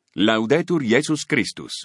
Laudetur Jesus Christus.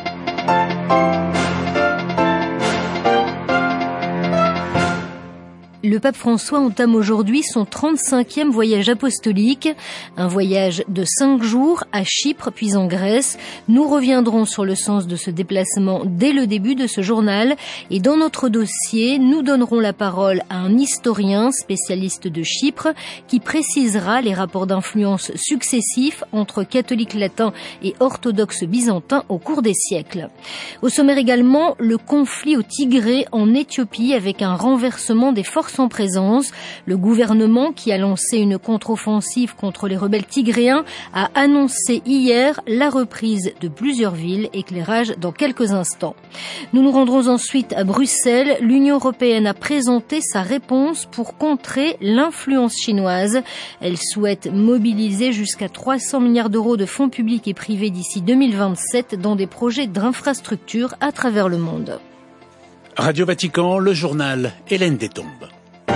Le pape François entame aujourd'hui son 35e voyage apostolique, un voyage de 5 jours à Chypre puis en Grèce. Nous reviendrons sur le sens de ce déplacement dès le début de ce journal et dans notre dossier, nous donnerons la parole à un historien spécialiste de Chypre qui précisera les rapports d'influence successifs entre catholiques latins et orthodoxes byzantins au cours des siècles. Au sommaire également, le conflit au Tigré en Éthiopie avec un renversement des forces en présence. Le gouvernement, qui a lancé une contre-offensive contre les rebelles tigréens, a annoncé hier la reprise de plusieurs villes. Éclairage dans quelques instants. Nous nous rendrons ensuite à Bruxelles. L'Union européenne a présenté sa réponse pour contrer l'influence chinoise. Elle souhaite mobiliser jusqu'à 300 milliards d'euros de fonds publics et privés d'ici 2027 dans des projets d'infrastructures à travers le monde. Radio Vatican, le journal, Hélène Détombe.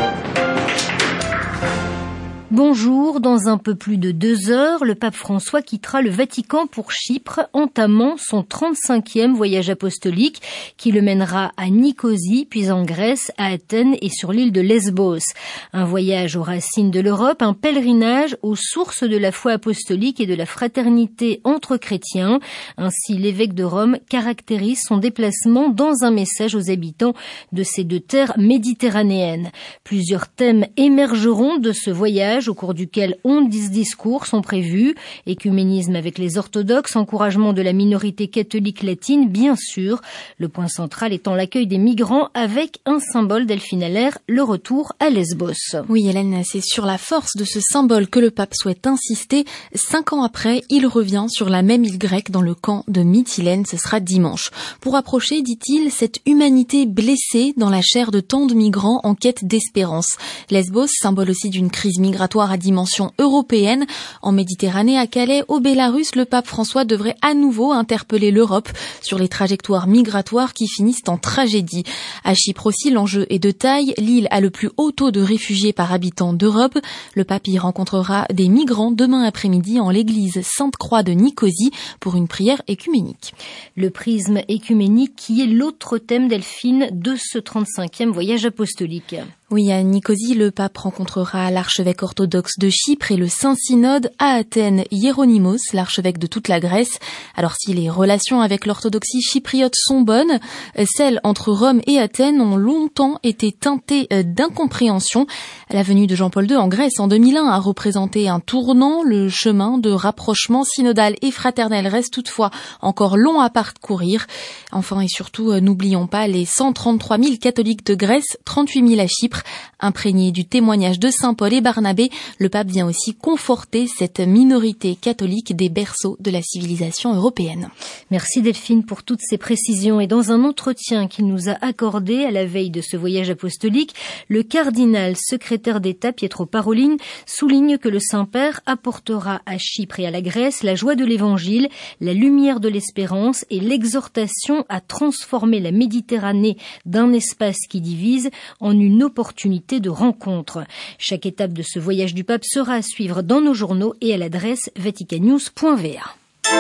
Bonjour, dans un peu plus de 2 heures, le pape François quittera le Vatican pour Chypre, entamant son 35e voyage apostolique qui le mènera à Nicosie, puis en Grèce, à Athènes et sur l'île de Lesbos. Un voyage aux racines de l'Europe, un pèlerinage aux sources de la foi apostolique et de la fraternité entre chrétiens. Ainsi, l'évêque de Rome caractérise son déplacement dans un message aux habitants de ces 2 terres méditerranéennes. Plusieurs thèmes émergeront de ce voyage au cours duquel 11 discours sont prévus. Écuménisme avec les orthodoxes, encouragement de la minorité catholique latine, bien sûr. Le point central étant l'accueil des migrants avec un symbole Delphine Allaire, le retour à Lesbos. Oui, Hélène, c'est sur la force de ce symbole que le pape souhaite insister. 5 ans après, il revient sur la même île grecque dans le camp de Mytilène. Ce sera dimanche. Pour approcher, dit-il, cette humanité blessée dans la chair de tant de migrants en quête d'espérance. Lesbos, symbole aussi d'une crise migratoire à dimension européenne. En Méditerranée, à Calais, au Bélarus, le pape François devrait à nouveau interpeller l'Europe sur les trajectoires migratoires qui finissent en tragédie. À Chypre aussi, l'enjeu est de taille. L'île a le plus haut taux de réfugiés par habitant d'Europe. Le pape y rencontrera des migrants demain après-midi en l'église Sainte-Croix de Nicosie pour une prière écuménique. Le prisme écuménique qui est l'autre thème, Delphine, de ce 35e voyage apostolique. Oui, à Nicosie, le pape rencontrera l'archevêque orthodoxe de Chypre et le Saint-Synode. À Athènes, Hieronymus, l'archevêque de toute la Grèce. Alors si les relations avec l'orthodoxie chypriote sont bonnes, celles entre Rome et Athènes ont longtemps été teintées d'incompréhension. La venue de Jean-Paul II en Grèce en 2001 a représenté un tournant. Le chemin de rapprochement synodal et fraternel reste toutefois encore long à parcourir. Enfin et surtout, n'oublions pas les 133 000 catholiques de Grèce, 38 000 à Chypre. Imprégné du témoignage de Saint Paul et Barnabé, le pape vient aussi conforter cette minorité catholique des berceaux de la civilisation européenne. Merci Delphine pour toutes ces précisions. Et dans un entretien qu'il nous a accordé à la veille de ce voyage apostolique, le cardinal secrétaire d'État Pietro Parolin souligne que le Saint-Père apportera à Chypre et à la Grèce la joie de l'Évangile, la lumière de l'espérance et l'exhortation à transformer la Méditerranée d'un espace qui divise en une opportunité de rencontre. Chaque étape de ce voyage du pape sera à suivre dans nos journaux et à l'adresse vaticannews.va.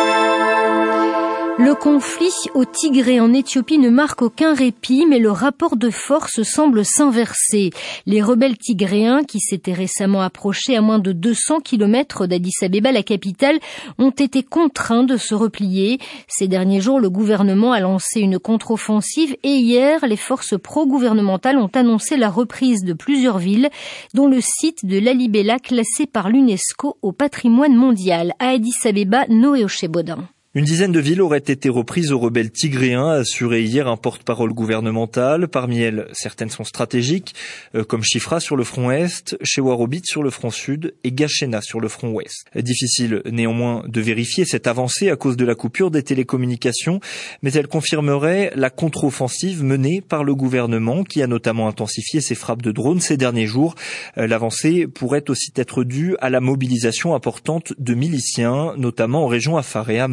Le conflit au Tigré en Éthiopie ne marque aucun répit, mais le rapport de force semble s'inverser. Les rebelles tigréens, qui s'étaient récemment approchés à moins de 200 km d'Addis Abeba, la capitale, ont été contraints de se replier. Ces derniers jours, le gouvernement a lancé une contre-offensive et hier, les forces pro-gouvernementales ont annoncé la reprise de plusieurs villes, dont le site de Lalibela classé par l'UNESCO au patrimoine mondial. À Addis Abeba, Noé Ochebodin. Une dizaine de villes auraient été reprises aux rebelles tigréens, a assuré hier un porte-parole gouvernemental. Parmi elles, certaines sont stratégiques, comme Chifra sur le front est, Chewarobit sur le front sud et Gachena sur le front ouest. Difficile néanmoins de vérifier cette avancée à cause de la coupure des télécommunications, mais elle confirmerait la contre-offensive menée par le gouvernement qui a notamment intensifié ses frappes de drones ces derniers jours. L'avancée pourrait aussi être due à la mobilisation importante de miliciens, notamment en région Afar et Amara.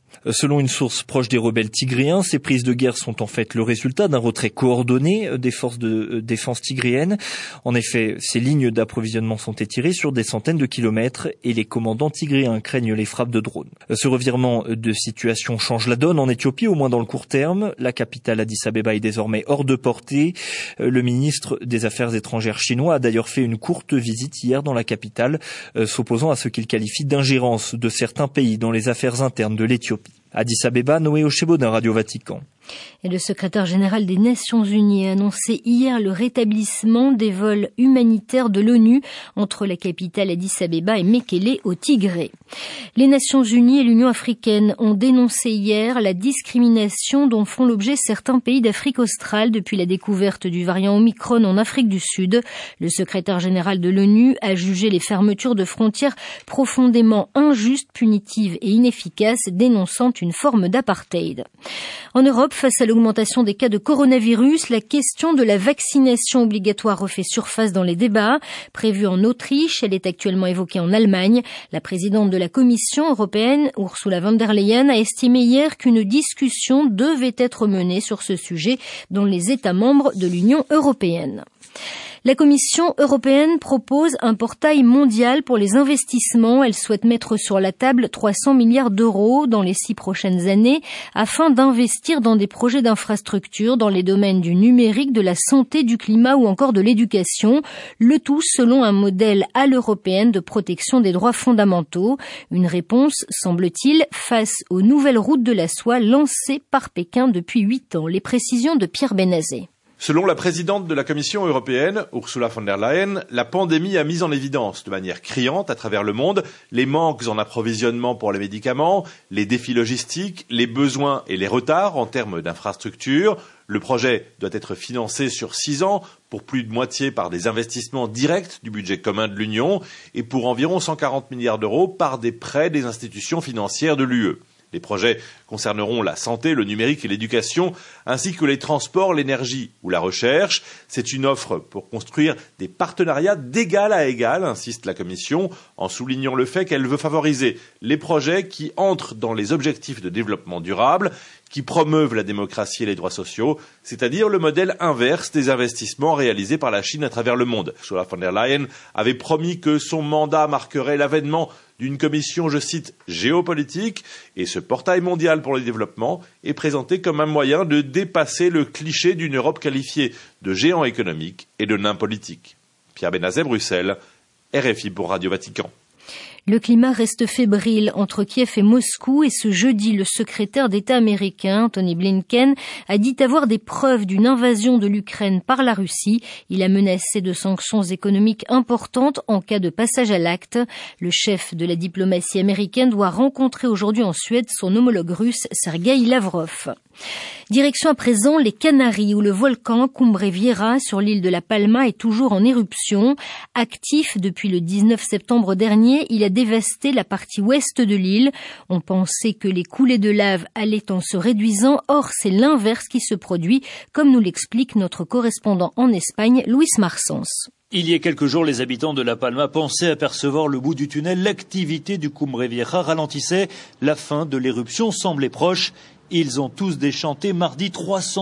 Selon une source proche des rebelles tigréens, ces prises de guerre sont en fait le résultat d'un retrait coordonné des forces de défense tigréennes. En effet, ces lignes d'approvisionnement sont étirées sur des centaines de kilomètres et les commandants tigréens craignent les frappes de drones. Ce revirement de situation change la donne en Éthiopie, au moins dans le court terme. La capitale Addis Abeba est désormais hors de portée. Le ministre des Affaires étrangères chinois a d'ailleurs fait une courte visite hier dans la capitale, s'opposant à ce qu'il qualifie d'ingérence de certains pays dans les affaires internes de l'Éthiopie. Addis Abeba, Noé Ochebodin, Radio Vatican. Et le secrétaire général des Nations Unies a annoncé hier le rétablissement des vols humanitaires de l'ONU entre la capitale Addis Abeba et Mekele au Tigré. Les Nations Unies et l'Union africaine ont dénoncé hier la discrimination dont font l'objet certains pays d'Afrique australe depuis la découverte du variant Omicron en Afrique du Sud. Le secrétaire général de l'ONU a jugé les fermetures de frontières profondément injustes, punitives et inefficaces, dénonçant une forme d'apartheid. En Europe, face à l'augmentation des cas de coronavirus, la question de la vaccination obligatoire refait surface dans les débats. Prévue en Autriche, elle est actuellement évoquée en Allemagne. La présidente de la Commission européenne, Ursula von der Leyen, a estimé hier qu'une discussion devait être menée sur ce sujet dans les États membres de l'Union européenne. La Commission européenne propose un portail mondial pour les investissements. Elle souhaite mettre sur la table 300 milliards d'euros dans les 6 prochaines années afin d'investir dans des projets d'infrastructures dans les domaines du numérique, de la santé, du climat ou encore de l'éducation. Le tout selon un modèle à l'européenne de protection des droits fondamentaux. Une réponse, semble-t-il, face aux nouvelles routes de la soie lancées par Pékin depuis 8 ans. Les précisions de Pierre Benazet. Selon la présidente de la Commission européenne, Ursula von der Leyen, la pandémie a mis en évidence de manière criante à travers le monde les manques en approvisionnement pour les médicaments, les défis logistiques, les besoins et les retards en termes d'infrastructures. Le projet doit être financé sur 6 ans, pour plus de moitié par des investissements directs du budget commun de l'Union et pour environ 140 milliards d'euros par des prêts des institutions financières de l'UE. Les projets concerneront la santé, le numérique et l'éducation, ainsi que les transports, l'énergie ou la recherche. C'est une offre pour construire des partenariats d'égal à égal, insiste la Commission, en soulignant le fait qu'elle veut favoriser les projets qui entrent dans les objectifs de développement durable, qui promeuvent la démocratie et les droits sociaux, c'est-à-dire le modèle inverse des investissements réalisés par la Chine à travers le monde. Ursula von der Leyen avait promis que son mandat marquerait l'avènement d'une commission, je cite, géopolitique, et ce portail mondial pour le développement est présenté comme un moyen de dépasser le cliché d'une Europe qualifiée de géant économique et de nain politique. Pierre Benazet, Bruxelles, RFI pour Radio Vatican. Le climat reste fébrile entre Kiev et Moscou et ce jeudi, le secrétaire d'État américain, Tony Blinken, a dit avoir des preuves d'une invasion de l'Ukraine par la Russie. Il a menacé de sanctions économiques importantes en cas de passage à l'acte. Le chef de la diplomatie américaine doit rencontrer aujourd'hui en Suède son homologue russe, Sergueï Lavrov. Direction à présent les Canaries où le volcan Cumbre Vieja sur l'île de La Palma est toujours en éruption. Actif depuis le 19 septembre dernier, il a dévasté la partie ouest de l'île. On pensait que les coulées de lave allaient en se réduisant, or c'est l'inverse qui se produit, comme nous l'explique notre correspondant en Espagne, Luis Marsens. Il y a quelques jours, les habitants de La Palma pensaient apercevoir le bout du tunnel. L'activité du Cumbre Vieja ralentissait. La fin de l'éruption semblait proche. Ils ont tous déchanté. Mardi,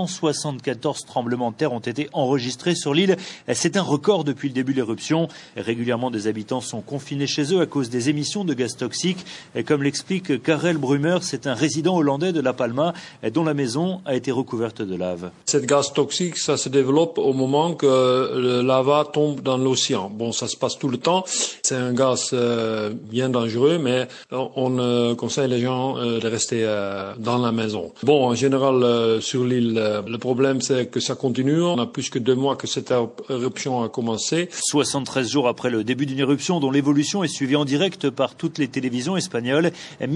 374 tremblements de terre ont été enregistrés sur l'île. C'est un record depuis le début de l'éruption. Régulièrement, des habitants sont confinés chez eux à cause des émissions de gaz toxiques. Et comme l'explique Karel Brumer, c'est un résident hollandais de La Palma dont la maison a été recouverte de lave. Cette gaz toxique, ça se développe au moment que le lava tombe dans l'océan. Bon, ça se passe tout le temps. C'est un gaz bien dangereux, mais on conseille les gens de rester dans la maison. Bon, en général, sur l'île, le problème, c'est que ça continue. On a plus que 2 mois que cette éruption a commencé. 73 jours après le début d'une éruption dont l'évolution est suivie en direct par toutes les télévisions espagnoles,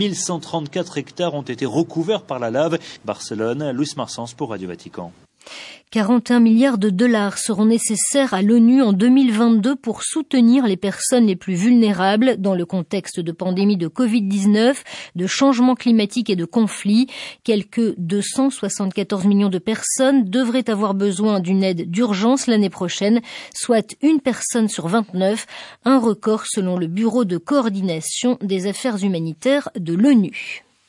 1134 hectares ont été recouverts par la lave. Barcelone, Luis Marsens pour Radio Vatican. 41 milliards de dollars seront nécessaires à l'ONU en 2022 pour soutenir les personnes les plus vulnérables dans le contexte de pandémie de Covid-19, de changement climatique et de conflits. Quelques 274 millions de personnes devraient avoir besoin d'une aide d'urgence l'année prochaine, soit une personne sur 29, un record selon le Bureau de coordination des affaires humanitaires de l'ONU.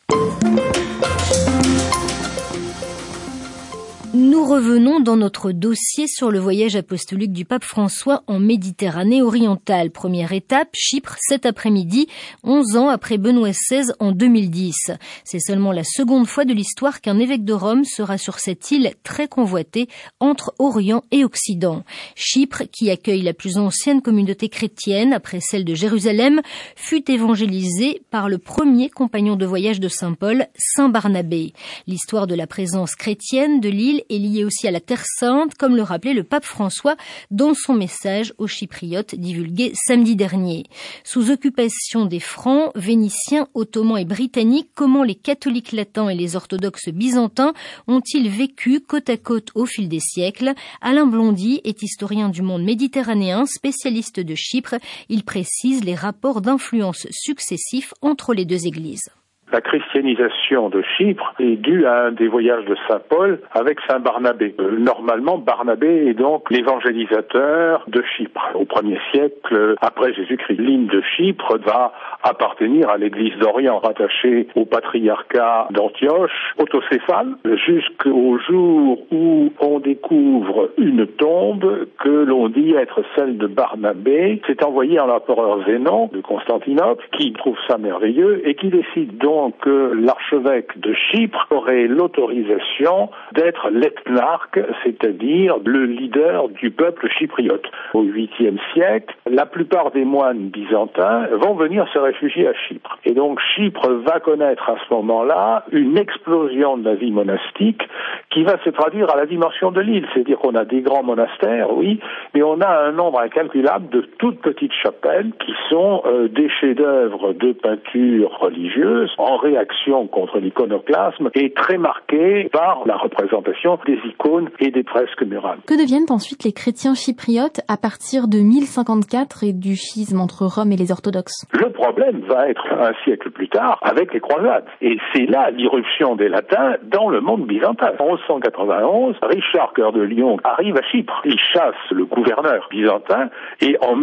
Nous revenons dans notre dossier sur le voyage apostolique du pape François en Méditerranée orientale. Première étape, Chypre, cet après-midi, 11 ans après Benoît XVI en 2010. C'est seulement la seconde fois de l'histoire qu'un évêque de Rome sera sur cette île très convoitée entre Orient et Occident. Chypre, qui accueille la plus ancienne communauté chrétienne après celle de Jérusalem, fut évangélisée par le premier compagnon de voyage de Saint Paul, Saint Barnabé. L'histoire de la présence chrétienne de l'île est liée aussi à la Terre Sainte, comme le rappelait le pape François dans son message aux Chypriotes divulgué samedi dernier. Sous occupation des Francs, Vénitiens, Ottomans et Britanniques, comment les catholiques latins et les orthodoxes byzantins ont-ils vécu côte à côte au fil des siècles? Alain Blondy est historien du monde méditerranéen, spécialiste de Chypre. Il précise les rapports d'influence successifs entre les deux églises. La christianisation de Chypre est due à un des voyages de Saint Paul avec Saint Barnabé. Normalement, Barnabé est donc l'évangélisateur de Chypre. Au 1er siècle, après Jésus-Christ, l'île de Chypre va appartenir à l'église d'Orient, rattachée au patriarcat d'Antioche, autocéphale, jusqu'au jour où on découvre une tombe que l'on dit être celle de Barnabé. C'est envoyé à l'empereur Zénon de Constantinople, qui trouve ça merveilleux et qui décide donc que l'archevêque de Chypre aurait l'autorisation d'être l'ethnarque, c'est-à-dire le leader du peuple chypriote. Au 8e siècle, la plupart des moines byzantins vont venir se réfugier à Chypre. Et donc Chypre va connaître à ce moment-là une explosion de la vie monastique qui va se traduire à la dimension de l'île. C'est-à-dire qu'on a des grands monastères, oui, mais on a un nombre incalculable de toutes petites chapelles qui sont des chefs-d'œuvre de peinture religieuse en réaction contre l'iconoclasme et très marquée par la représentation des icônes et des fresques murales. Que deviennent ensuite les chrétiens chypriotes à partir de 1054 et du schisme entre Rome et les orthodoxes? Le problème va être un siècle plus tard avec les croisades. Et c'est là l'irruption des latins dans le monde byzantin. En 1191, Richard Cœur de Lion arrive à Chypre. Il chasse le gouverneur byzantin et en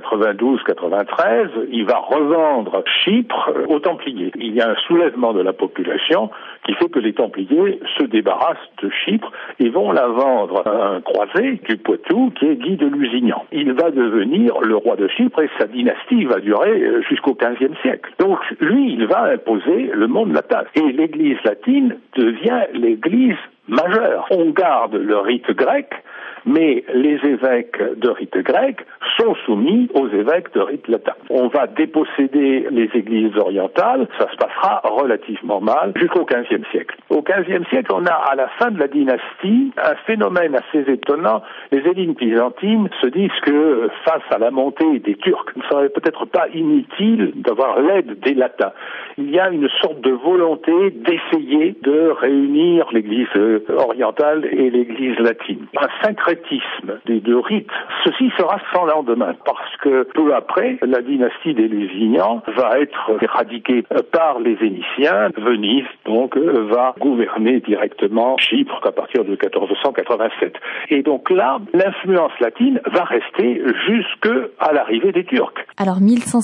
1092-93, il va revendre Chypre aux Templiers. Il y a un soulèvement de la population qui fait que les Templiers se débarrassent de Chypre et vont la vendre à un croisé du Poitou qui est Guy de Lusignan. Il va devenir le roi de Chypre et sa dynastie va durer jusqu'au XVe siècle. Donc lui, il va imposer le monde latin. Et l'église latine devient l'église majeure. On garde le rite grec, mais les évêques de rite grec sont soumis aux évêques de rite latin. On va déposséder les églises orientales, ça se passera relativement mal jusqu'au XVe siècle. Au XVe siècle, on a à la fin de la dynastie un phénomène assez étonnant. Les élites byzantines se disent que face à la montée des Turcs, il ne serait peut-être pas inutile d'avoir l'aide des latins. Il y a une sorte de volonté d'essayer de réunir l'église orientale et l'église latine. Un syncrétisme des deux rites. Ceci sera sans lendemain parce que peu après, la dynastie des Lusignans va être éradiquée par les Vénitiens. Venise, donc, va gouverner directement Chypre à partir de 1487. Et donc là, l'influence latine va rester jusqu'à l'arrivée des Turcs. Alors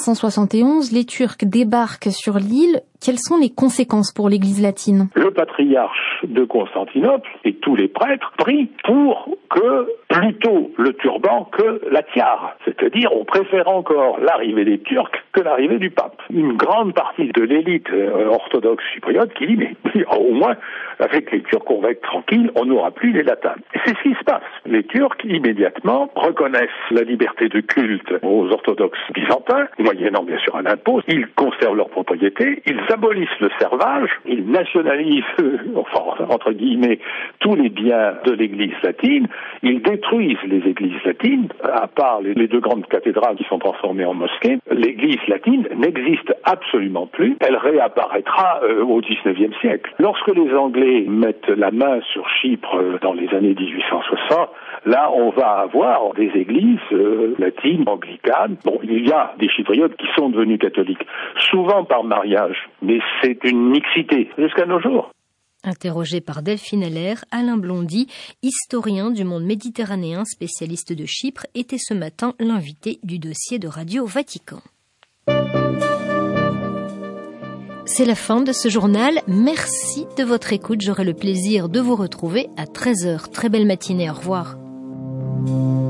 1571, les Turcs débarquent sur l'île. Quelles sont les conséquences pour l'Église latine? Le patriarche de Constantinople et tous les prêtres prient pour que plutôt le turban que la tiare. C'est-à-dire, on préfère encore l'arrivée des Turcs que l'arrivée du pape. Une grande partie de l'élite orthodoxe chypriote qui dit, mais au moins, avec les Turcs, on va être tranquille, on n'aura plus les latins. Et c'est ce qui se passe. Les Turcs, immédiatement, reconnaissent la liberté de culte aux orthodoxes byzantins, moyennant bien sûr un impôt. Ils conservent leur propriété, ils abolissent le servage, ils nationalisent, enfin, entre guillemets, tous les biens de l'église latine, ils détruisent les églises latines, à part les deux grandes cathédrales qui sont transformées en mosquées. L'église latine n'existe absolument plus, elle réapparaîtra au XIXe siècle. Lorsque les Anglais mettent la main sur Chypre dans les années 1860, là on va avoir des églises latines, anglicanes. Bon, il y a des chypriotes qui sont devenus catholiques, souvent par mariage, mais c'est une mixité jusqu'à nos jours. Interrogé par Delphine Allaire, Alain Blondy, historien du monde méditerranéen, spécialiste de Chypre, était ce matin l'invité du dossier de Radio Vatican. C'est la fin de ce journal. Merci de votre écoute. J'aurai le plaisir de vous retrouver à 13h. Très belle matinée. Au revoir.